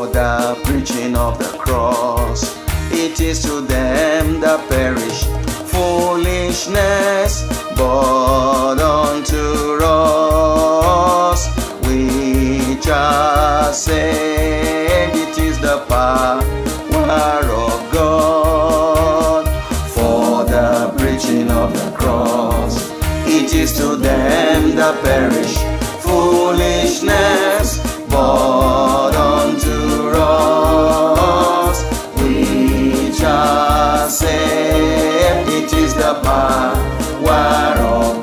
For the preaching of the cross, it is to them that perish foolishness, but unto us which are saved it is the power of God. For the preaching of the cross, it is to them that perish foolishness, but unto us which are saved it is the power of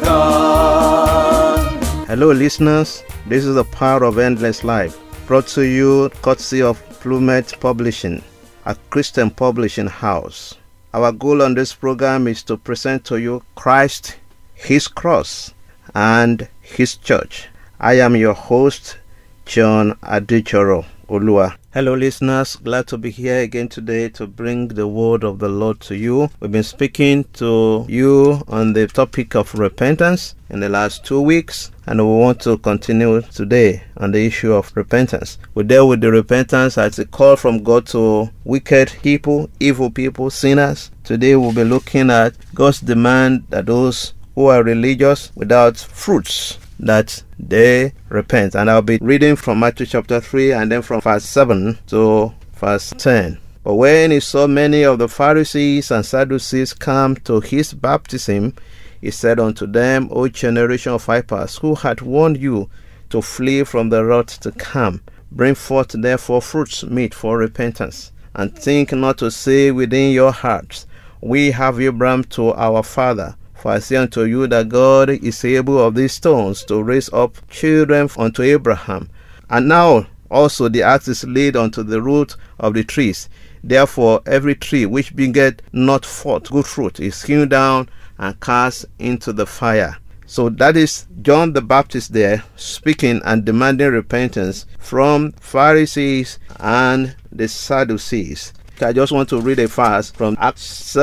God. Hello listeners, this is the Power of Endless Life, brought to you courtesy of Plumet Publishing, a Christian publishing house. Our goal on this program is to present to you Christ, His cross, and His church. I am your host, John Adichoro Olua. Hello listeners, glad to be here again today to bring the word of the Lord to you. We've been speaking to you on the topic of repentance in the last 2 weeks, and we want to continue today on the issue of repentance. We dealt with the repentance as a call from God to wicked people, evil people, sinners. Today we'll be looking at God's demand that those who are religious without fruits, that they repent. And I'll be reading from Matthew chapter 3 and then from verse 7 to verse 10. But when he saw many of the Pharisees and Sadducees come to his baptism, he said unto them, O generation of vipers, who hath warned you to flee from the wrath to come? Bring forth therefore fruits meet for repentance, and think not to say within your hearts, We have Abraham to our father. For I say unto you that God is able of these stones to raise up children unto Abraham. And now also the axe is laid unto the root of the trees. Therefore every tree which bringeth not forth good fruit is hewn down and cast into the fire. So that is John the Baptist there speaking and demanding repentance from Pharisees and the Sadducees. I just want to read a verse from Acts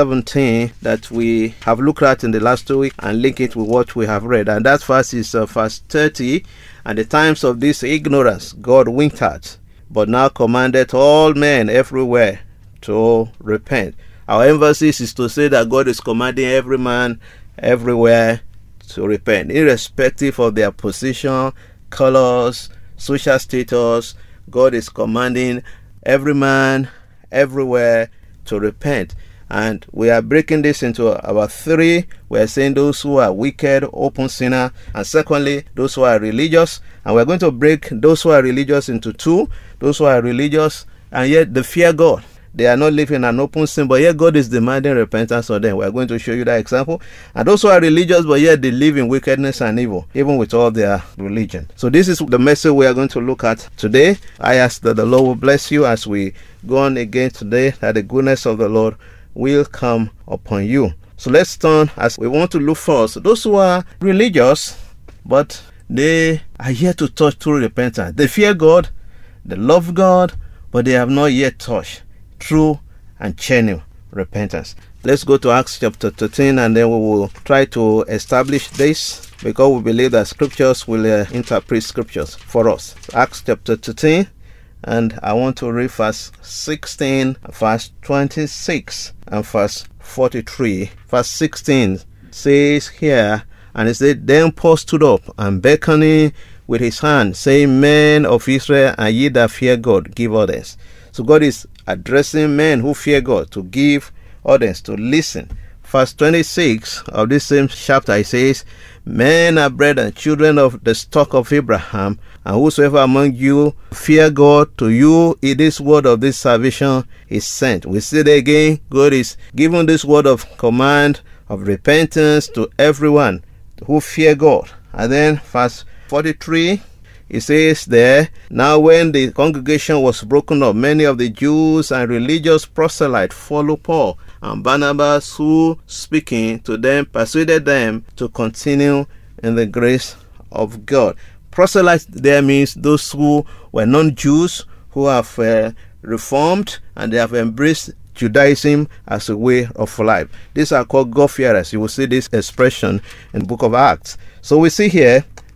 17 that we have looked at in the last 2 weeks and link it with what we have read. And that verse is verse 30. And the times of this ignorance God winked at, but now commandeth all men everywhere to repent. Our emphasis is to say that God is commanding every man everywhere to repent, irrespective of their position, colors, social status. God is commanding every man everywhere to repent. And we are breaking this into about 3. We are saying those who are wicked, open sinner, and secondly, those who are religious. And we're going to break those who are religious into 2. Those who are religious and yet they fear God. They are not living an open sin, but yet God is demanding repentance of them. We are going to show you that example. And those who are religious, but yet they live in wickedness and evil, even with all their religion. So this is the message we are going to look at today. I ask that the Lord will bless you as we go on again today, that the goodness of the Lord will come upon you. So let's turn, as we want to look first, those who are religious, but they are yet to touch true repentance. They fear God, they love God, but they have not yet touched true and genuine repentance. Let's go to Acts chapter 13 and then we will try to establish this, because we believe that scriptures will interpret scriptures for us. Acts chapter 13, and I want to read verse 16, verse 26 and verse 43. Verse 16 says here, and it said, Then Paul stood up and beckoning with his hand, saying, Men of Israel, and ye that fear God, give orders. So God is addressing men who fear God to give orders, to listen. Verse 26 of this same chapter, it says, Men are brethren, children of the stock of Abraham, and whosoever among you fear God, to you this word of this salvation is sent. We see that again, God is giving this word of command of repentance to everyone who fear God. And then verse 43, it says there, Now when the congregation was broken up, many of the Jews and religious proselytes followed Paul and Barnabas, who, speaking to them, persuaded them to continue in the grace of God. Proselytes there means those who were non-Jews, who have reformed and they have embraced Judaism as a way of life. These are called God-fearers. You will see this expression in the book of Acts. So we see here,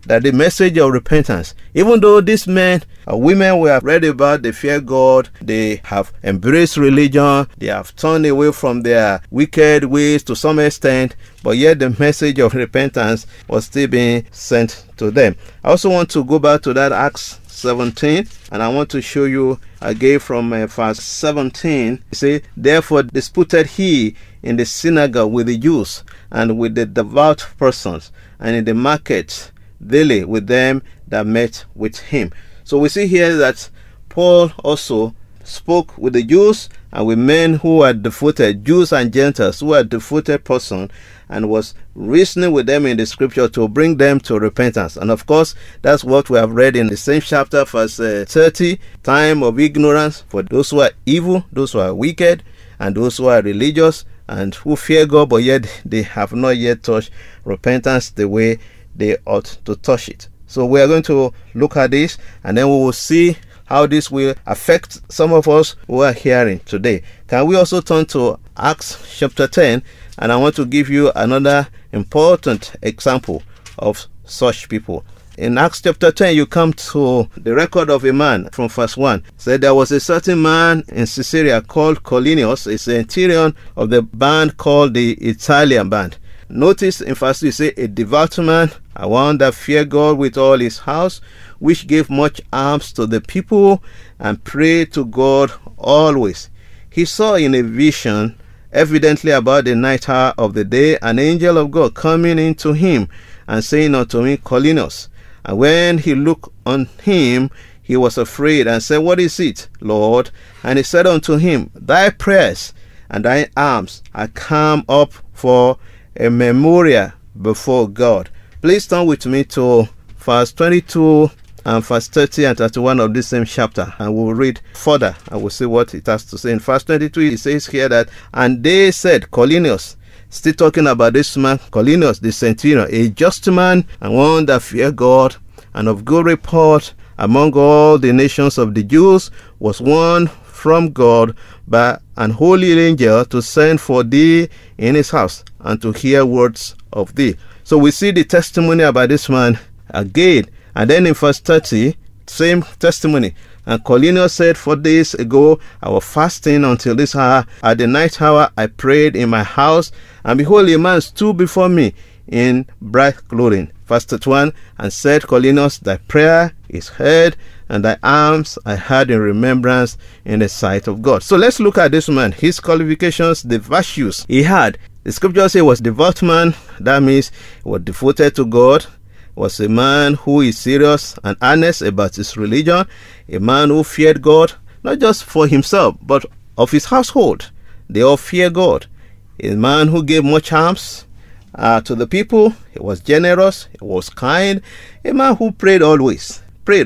that the message of repentance, even though these men and women we have read about, they fear God, they have embraced religion, they have turned away from their wicked ways to some extent, but yet the message of repentance was still being sent to them. I also want to go back to that Acts 17, and I want to show you again from verse 17. It says, therefore disputed he in the synagogue with the Jews and with the devout persons, and in the market daily with them that met with him. So we see here that Paul also spoke with the Jews and with men who are devoted, Jews and Gentiles who are devoted persons, and was reasoning with them in the scripture to bring them to repentance. And of course, that's what we have read in the same chapter, verse 30, time of ignorance for those who are evil, those who are wicked, and those who are religious and who fear God, but yet they have not yet touched repentance the way they ought to touch it. So we are going to look at this, and then we will see how this will affect some of us who are hearing today. Can we also turn to Acts chapter 10? And I want to give you another important example of such people. In Acts chapter 10, you come to the record of a man from verse 1. It said, there was a certain man in Caesarea called Colinius, a centurion of the band called the Italian band. Notice in verse 2, you say, a devout man, a one that feared God with all his house, which gave much alms to the people and prayed to God always. He saw in a vision, evidently about the night hour of the day, an angel of God coming into him and saying unto him, Colinius. And when he looked on him, he was afraid and said, what is it, Lord? And he said unto him, thy prayers and thy alms are come up for a memorial before God. Please turn with me to verse 22 and verse 30 and 31 of this same chapter, and we'll read further and we'll see what it has to say. In verse 22, it says here that, and they said, Colinius, still talking about this man, Colinius the centurion, a just man and one that feared God and of good report among all the nations of the Jews, was one from God by an holy angel to send for thee in his house and to hear words of thee. So we see the testimony about this man again. And then in verse 30, same testimony. And Colinius said, 4 days ago I was fasting until this hour. At the night hour I prayed in my house, and behold, a man stood before me in bright clothing. Verse 31, and said, Colinius, thy prayer is heard, and thy alms I had in remembrance in the sight of God. So let's look at this man, his qualifications, the virtues he had. The scripture says he was a devout man. That means he was devoted to God. Was a man who is serious and earnest about his religion, a man who feared God, not just for himself, but of his household. They all fear God. A man who gave much alms to the people. He was generous. He was kind. A man who prayed always.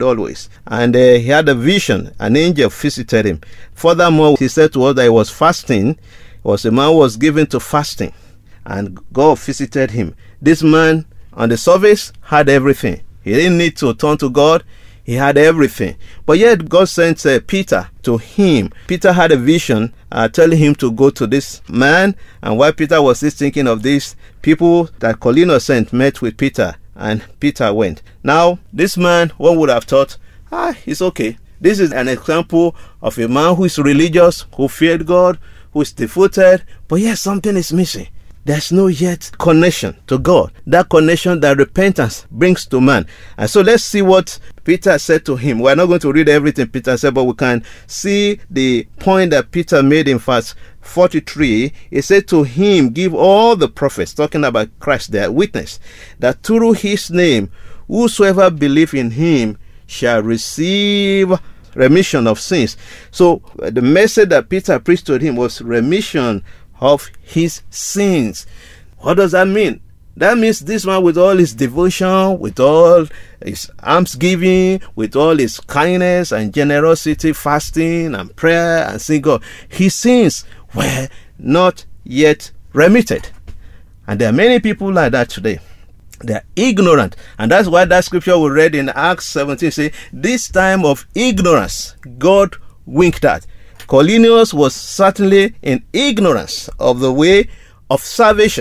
And he had a vision. An angel visited him. Furthermore, he said to us that he was fasting. He was a man who was given to fasting, and God visited him. This man, on the surface, had everything. He didn't need to turn to God. He had everything. But yet God sent Peter to him. Peter had a vision telling him to go to this man. And while Peter was still thinking of these people that Colinius sent, met with Peter. And Peter went. Now, this man, one would have thought, it's okay. This is an example of a man who is religious, who feared God, who is devoted. But yet something is missing. There's no yet connection to God. That connection that repentance brings to man. And so let's see what Peter said to him. We're not going to read everything Peter said, but we can see the point that Peter made in verse 43. He said to him, give all the prophets, talking about Christ, their witness, that through his name, whosoever believe in him shall receive remission of sins. So the message that Peter preached to him was remission of his sins. What does that mean? That means this man, with all his devotion, with all his almsgiving, with all his kindness and generosity, fasting and prayer and seeing God, his sins were not yet remitted. And there are many people like that today. They are ignorant. And that's why that scripture we read in Acts 17 say, this time of ignorance, God winked at. Colinius was certainly in ignorance of the way of salvation.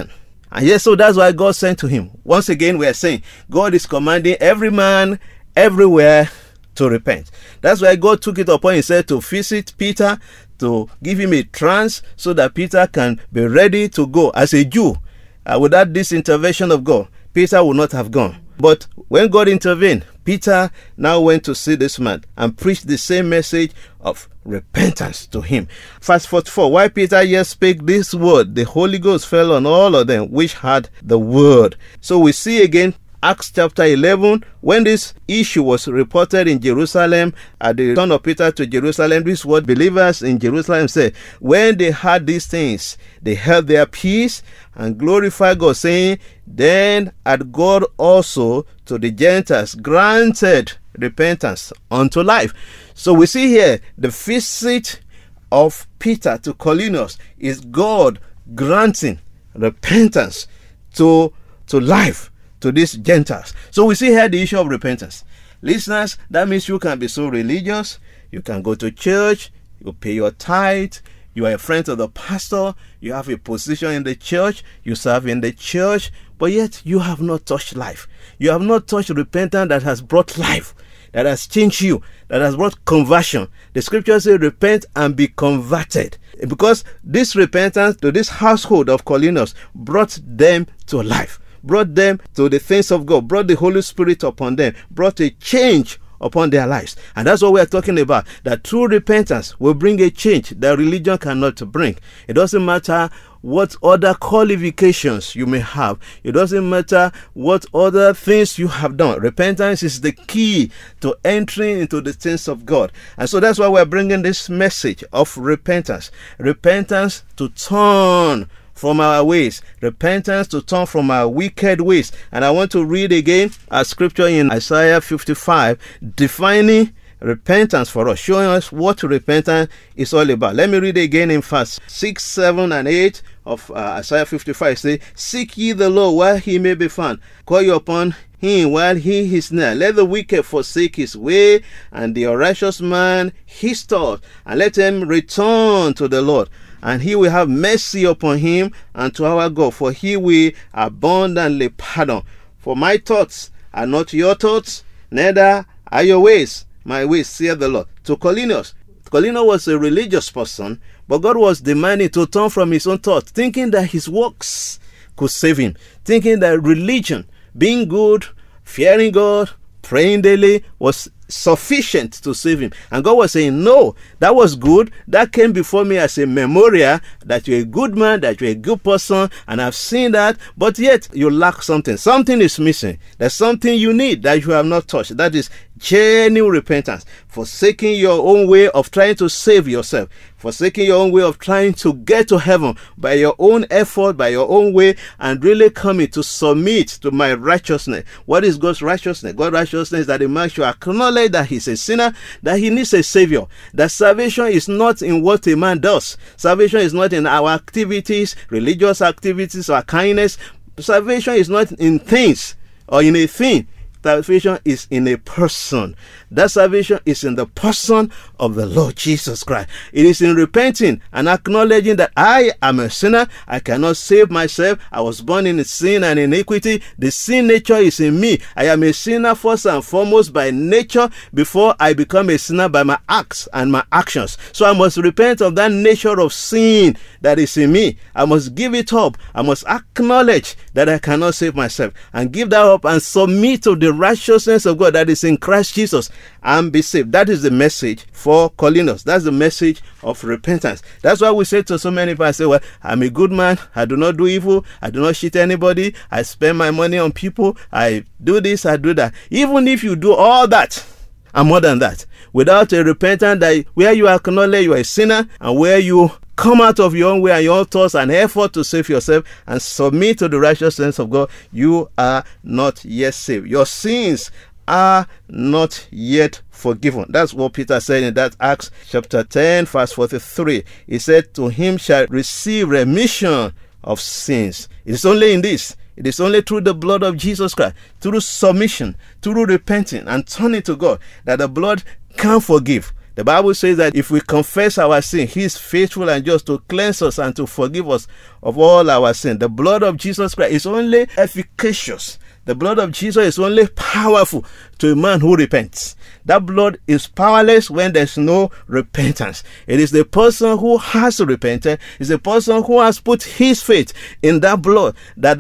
And yes, so that's why God sent to him. Once again, we are saying God is commanding every man everywhere to repent. That's why God took it upon himself to visit Peter, to give him a trance so that Peter can be ready to go. As a Jew, without this intervention of God, Peter would not have gone. But when God intervened, Peter now went to see this man and preached the same message of repentance to him. Verse 44, while Peter yet spake this word, the Holy Ghost fell on all of them which had the word. So we see again Acts chapter 11, when this issue was reported in Jerusalem, at the return of Peter to Jerusalem, this is what believers in Jerusalem said. When they heard these things, they held their peace and glorified God, saying, then had God also to the Gentiles granted repentance unto life. So we see here the visit of Peter to Cornelius is God granting repentance to life to these Gentiles. So we see here the issue of repentance. Listeners, that means you can be so religious, you can go to church, you pay your tithe, you are a friend of the pastor, you have a position in the church, you serve in the church, but yet you have not touched life. You have not touched repentance that has brought life, that has changed you, that has brought conversion. The scripture says, repent and be converted. Because this repentance to this household of Cornelius brought them to life, brought them to the things of God, brought the Holy Spirit upon them, brought a change upon their lives. And that's what we are talking about, that true repentance will bring a change that religion cannot bring. It doesn't matter what other qualifications you may have. It doesn't matter what other things you have done. Repentance is the key to entering into the things of God. And so that's why we're bringing this message of repentance. Repentance to turn from our ways, repentance to turn from our wicked ways. And I want to read again a scripture in Isaiah 55, defining repentance for us, showing us what repentance is all about. Let me read again in verse 6, 7, and 8 of Isaiah 55. Say, seek ye the Lord while he may be found, call you upon him while he is near. Let the wicked forsake his way, and the unrighteous man his thought, and let him return to the Lord, and he will have mercy upon him, and to our God, for he will abundantly pardon. For my thoughts are not your thoughts, neither are your ways my ways, saith the Lord. To Cornelius was a religious person, but God was demanding to turn from his own thoughts, thinking that his works could save him, thinking that religion, being good, fearing God, praying daily, was sufficient to save him. And God was saying, no, that was good. That came before me as a memorial that you're a good man, that you're a good person, and I've seen that, but yet you lack something. Something is missing. There's something you need that you have not touched. That is genuine repentance, forsaking your own way of trying to save yourself, forsaking your own way of trying to get to heaven by your own effort, by your own way, and really coming to submit to my righteousness. What is God's righteousness? God's righteousness is that a man should acknowledge that he's a sinner, that he needs a savior, that salvation is not in what a man does. Salvation is not in our activities, religious activities, or kindness. Salvation is not in things or in a thing. Salvation is in a person. That salvation is in the person of the Lord Jesus Christ. It is in repenting and acknowledging that I am a sinner. I cannot save myself. I was born in sin and iniquity. The sin nature is in me. I am a sinner first and foremost by nature before I become a sinner by my acts and my actions. So I must repent of that nature of sin that is in me. I must give it up. I must acknowledge that I cannot save myself and give that up and submit to the righteousness of God that is in Christ Jesus and be saved. That is the message for Cornelius. That's the message of repentance. That's why we say to so many people, I say, well, I'm a good man. I do not do evil. I do not cheat anybody. I spend my money on people. I do this, I do that. Even if you do all that and more than that, without a repentance that where you acknowledge you are a sinner and where you come out of your own way and your own thoughts and effort to save yourself and submit to the righteousness of God, you are not yet saved. Your sins are not yet forgiven. That's what Peter said in that Acts chapter 10, verse 43. He said, to him shall receive remission of sins. It is only in this. It is only through the blood of Jesus Christ, through submission, through repenting and turning to God, that the blood can forgive. The Bible says that if we confess our sin, he is faithful and just to cleanse us and to forgive us of all our sin. The blood of Jesus Christ is only efficacious. The blood of Jesus is only powerful to a man who repents. That blood is powerless when there's no repentance. It is the person who has repented, is the person who has put his faith in that blood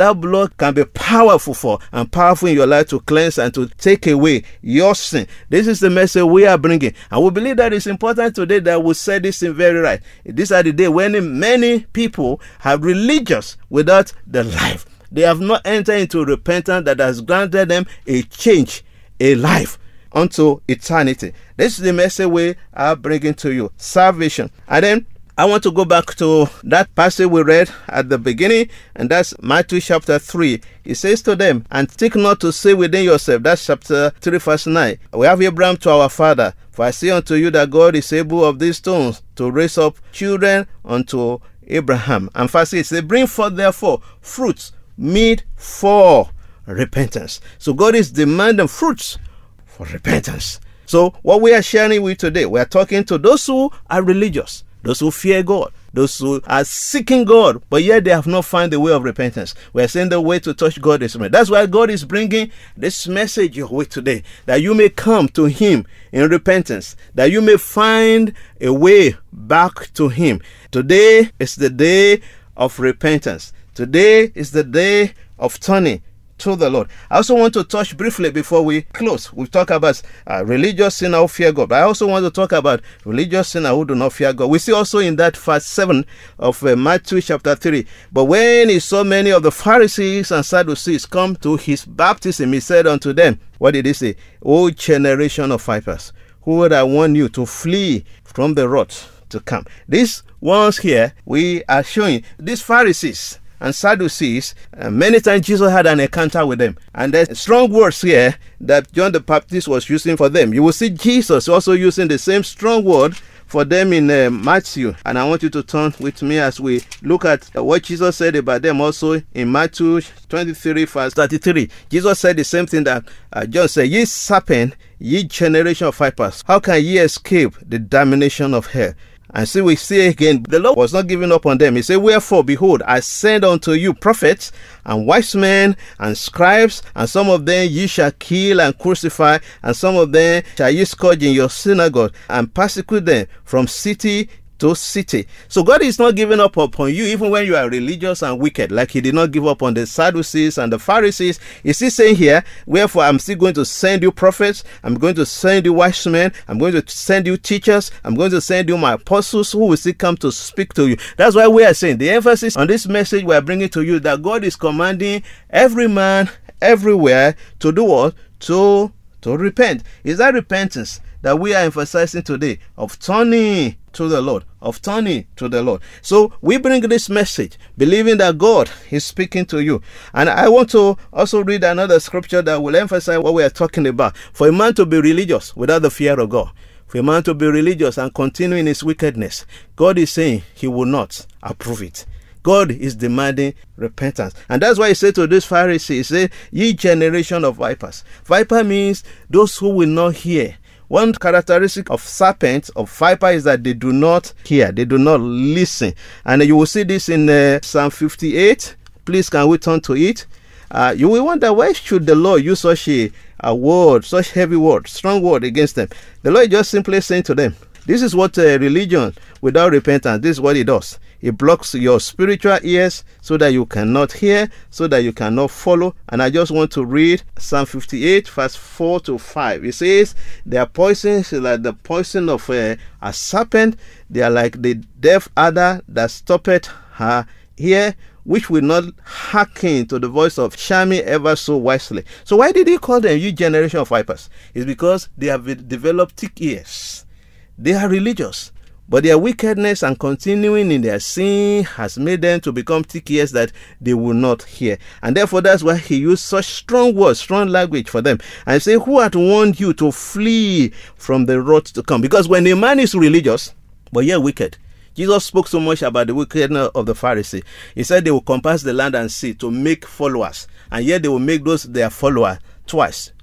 can be powerful for and powerful in your life to cleanse and to take away your sin. This is the message we are bringing. And we believe that it's important today that we say this in very right. These are the days when many people have religious without the life. They have not entered into repentance that has granted them a change, a life unto eternity. This is the message we are bringing to you, salvation. And then I want to go back to that passage we read at the beginning, and that's Matthew chapter 3. It says to them, and think not to say within yourself, that's chapter 3 verse 9, we have Abraham to our father, for I say unto you that God is able of these stones to raise up children unto Abraham. And verse 8 says, bring forth therefore fruits meet for repentance. So God is demanding fruits for repentance. So what we are sharing with today, we are talking to those who are religious, those who fear God, those who are seeking God, but yet they have not found the way of repentance. We are saying the way to touch God is right. That's why God is bringing this message your way today, that you may come to him in repentance, that you may find a way back to him. Today is the day of repentance. Today is the day of turning to the Lord. I also want to touch briefly before we close. We've talked about religious sinner who fear God, but I also want to talk about religious sinner who do not fear God. We see also in that verse 7 of Matthew chapter 3, but when he saw many of the Pharisees and Sadducees come to his baptism, he said unto them, what did he say? O generation of vipers, who would I warn you to flee from the wrath to come? These ones here, we are showing these Pharisees and Sadducees, many times Jesus had an encounter with them. And there's strong words here that John the Baptist was using for them. You will see Jesus also using the same strong word for them in Matthew. And I want you to turn with me as we look at what Jesus said about them also in Matthew 23 verse 33. Jesus said the same thing that John said, ye serpent, ye generation of vipers, how can ye escape the damnation of hell? And so we see again, the Lord was not giving up on them. He said, wherefore, behold, I send unto you prophets and wise men and scribes, and some of them ye shall kill and crucify, and some of them shall ye scourge in your synagogue, and persecute them from city to city. So God is not giving up upon you even when you are religious and wicked, like he did not give up on the Sadducees and the Pharisees. He's still saying here, wherefore I'm still going to send you prophets, I'm going to send you wise men, I'm going to send you teachers, I'm going to send you my apostles who will still come to speak to you. That's why we are saying the emphasis on this message we are bringing to you, that God is commanding every man everywhere to do what? To repent. Is that repentance that we are emphasizing today, of turning to the Lord, of turning to the Lord. So we bring this message, believing that God is speaking to you. And I want to also read another scripture that will emphasize what we are talking about. For a man to be religious without the fear of God, for a man to be religious and continue in his wickedness, God is saying he will not approve it. God is demanding repentance. And that's why he said to these Pharisees, he said, ye generation of vipers. Viper means those who will not hear. One characteristic of serpent, of viper, is that they do not hear, they do not listen. And you will see this in Psalm 58. Please, can we turn to it? You will wonder, why should the Lord use such a word, such heavy word, strong word against them? The Lord is just simply saying to them, this is what religion without repentance, this is what it does. It blocks your spiritual ears so that you cannot hear, so that you cannot follow. And I just want to read Psalm 58 verse 4 to 5. It says, their poison is like the poison of a serpent. They are like the deaf adder that stoppeth her ear, which will not hearken to the voice of charming ever so wisely. So why did he call them you generation of vipers? It's because they have developed thick ears. They are religious, but their wickedness and continuing in their sin has made them to become thick ears that they will not hear. And therefore, that's why he used such strong words, strong language for them. And say, who hath warned you to flee from the wrath to come? Because when a man is religious, but yet wicked, Jesus spoke so much about the wickedness of the Pharisee. He said they will compass the land and sea to make followers, and yet they will make those their followers twice,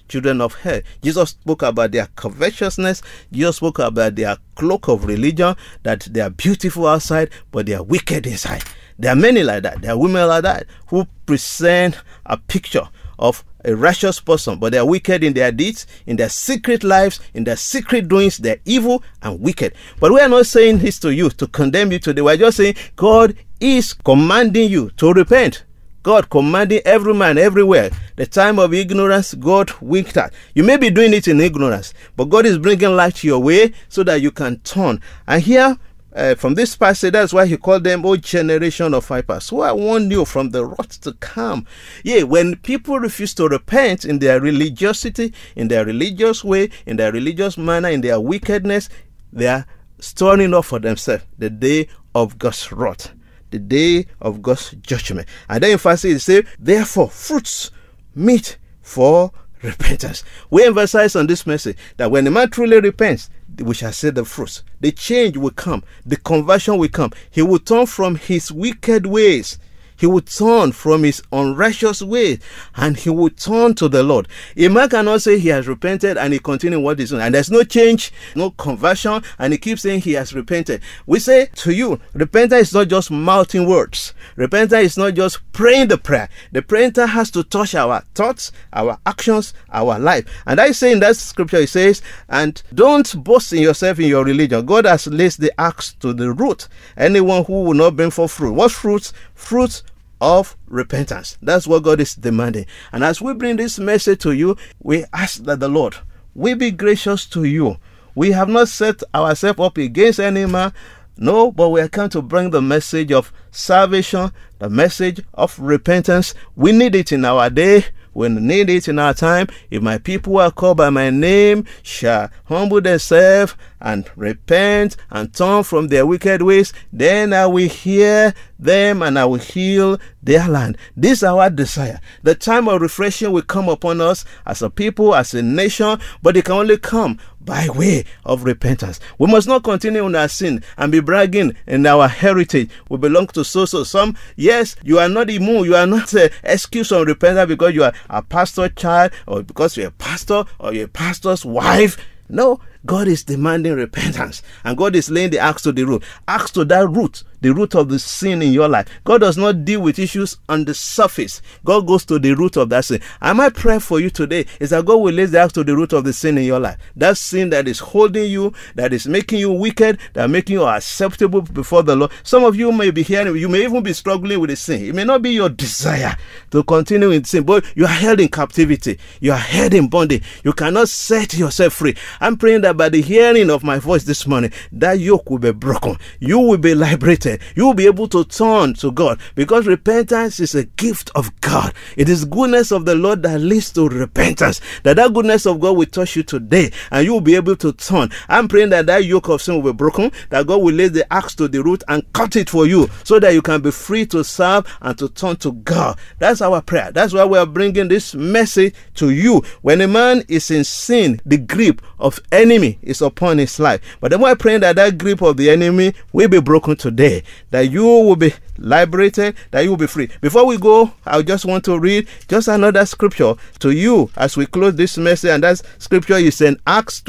children of hell. Jesus spoke about their covetousness. Jesus spoke about their cloak of religion, that they are beautiful outside, but they are wicked inside. There are many like that. There are women like that who present a picture of a righteous person, but they are wicked in their deeds, in their secret lives, in their secret doings. They're evil and wicked. But we are not saying this to you to condemn you today. We're just saying God is commanding you to repent. God commanding every man everywhere. The time of ignorance, God winked at. You may be doing it in ignorance, but God is bringing light to your way so that you can turn. And here, from this passage, that's why he called them, O generation of vipers. So I warn you from the wrath to come. Yeah, when people refuse to repent in their religiosity, in their religious way, in their religious manner, in their wickedness, they are storing up for themselves the day of God's wrath, the day of God's judgment. And then in verse 8 it says, therefore, fruits meet for repentance. We emphasize on this message that when a man truly repents, we shall see the fruits. The change will come. The conversion will come. He will turn from his wicked ways. He will turn from his unrighteous ways, and he will turn to the Lord. A man cannot say he has repented and he continues what he's doing, and there's no change, no conversion, and he keeps saying he has repented. We say to you, repentance is not just mouthing words. Repentance is not just praying the prayer. The prayer has to touch our thoughts, our actions, our life. And I say in that scripture, it says, and don't boast in yourself in your religion. God has laid the axe to the root. Anyone who will not bring forth fruit. What fruits? Fruits of repentance. That's what God is demanding. And as we bring this message to you, we ask that the Lord will be gracious to you. We have not set ourselves up against any man. No, but we are come to bring the message of salvation, the message of repentance. We need it in our day. We need it in our time. If my people who are called by my name shall humble themselves and repent and turn from their wicked ways, then I will hear them and I will heal their land. This is our desire. The time of refreshing will come upon us as a people, as a nation, but it can only come by way of repentance. We must not continue in our sin and be bragging in our heritage. We belong to so. Some, yes, you are not immune. You are not excused from repentance because you are a pastor's child, or because you're a pastor, or you're a pastor's wife. No, God is demanding repentance, and God is laying the axe to the root. Axe to that root, the root of the sin in your life. God does not deal with issues on the surface. God goes to the root of that sin. And my prayer for you today is that God will lay the axe to the root of the sin in your life. That sin that is holding you, that is making you wicked, that making you acceptable before the Lord. Some of you may be hearing, you may even be struggling with the sin. It may not be your desire to continue in sin, but you are held in captivity. You are held in bondage. You cannot set yourself free. I'm praying that by the hearing of my voice this morning, that yoke will be broken. You will be liberated. You will be able to turn to God, because repentance is a gift of God. It is goodness of the Lord that leads to repentance. That goodness of God will touch you today, and you will be able to turn. I'm praying that yoke of sin will be broken, that God will lay the axe to the root and cut it for you, so that you can be free to serve and to turn to God. That's our prayer. That's why we are bringing this message to you. When a man is in sin, the grip of enemy is upon his life. But then we're praying that grip of the enemy will be broken today, that you will be liberated, that you will be free. Before we go, I just want to read just another scripture to you as we close this message, and that scripture is in Acts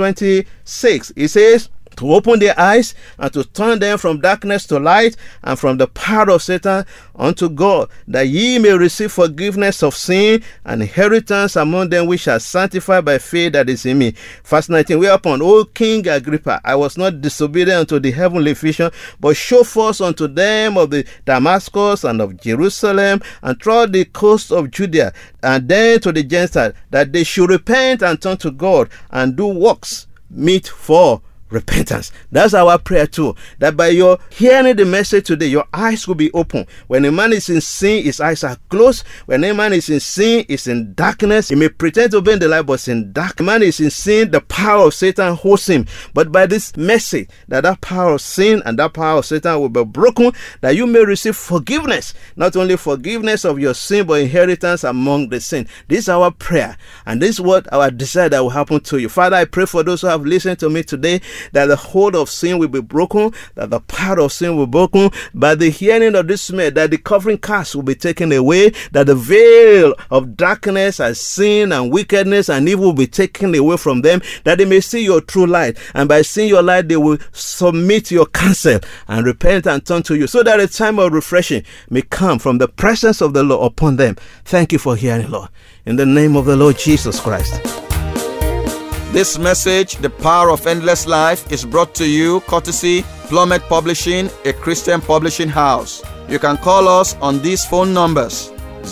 26. It says, to open their eyes and to turn them from darkness to light and from the power of Satan unto God, that ye may receive forgiveness of sin and inheritance among them which are sanctified by faith that is in me. Verse 19, whereupon, O King Agrippa, I was not disobedient unto the heavenly vision, but show forth unto them of the Damascus and of Jerusalem and throughout the coast of Judea, and then to the Gentiles, that they should repent and turn to God and do works meet for repentance. That's our prayer too, that by your hearing the message today, your eyes will be open. When a man is in sin, his eyes are closed. When a man is in sin, he's in darkness. He may pretend to be in the light, but in dark. A man is in sin, the power of Satan holds him. But by this message, that power of sin and that power of Satan will be broken, that you may receive forgiveness. Not only forgiveness of your sin, but inheritance among the sin. This is our prayer, and this is what our desire that will happen to you. Father, I pray for those who have listened to me today, that the hold of sin will be broken, that the power of sin will be broken by the hearing of this message, that the covering cast will be taken away, that the veil of darkness and sin and wickedness and evil will be taken away from them, that they may see your true light, and by seeing your light they will submit to your counsel and repent and turn to you, so that a time of refreshing may come from the presence of the Lord upon them. Thank you for hearing, Lord, in the name of the Lord Jesus Christ. This message, The Power of Endless Life, is brought to you courtesy Plummet Publishing, a Christian publishing house. You can call us on these phone numbers: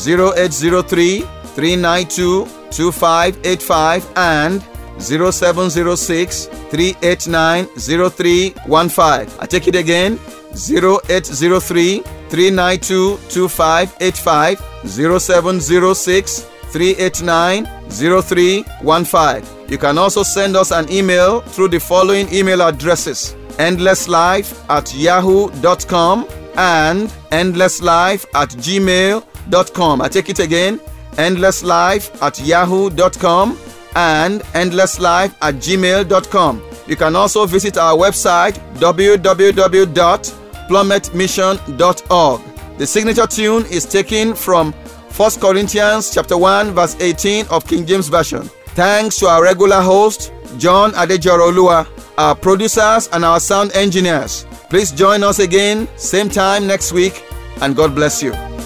0803-392-2585 and 0706-389-0315. I take it again: 0803-392-2585, 0706-389-0315. You can also send us an email through the following email addresses: endlesslife@yahoo.com and endlesslife@gmail.com. I take it again: endlesslife@yahoo.com and endlesslife@gmail.com. You can also visit our website www.plummetmission.org. The signature tune is taken from 1 Corinthians chapter 1 verse 18 of King James Version. Thanks to our regular host, John Adejorolua, our producers and our sound engineers. Please join us again, same time next week, and God bless you.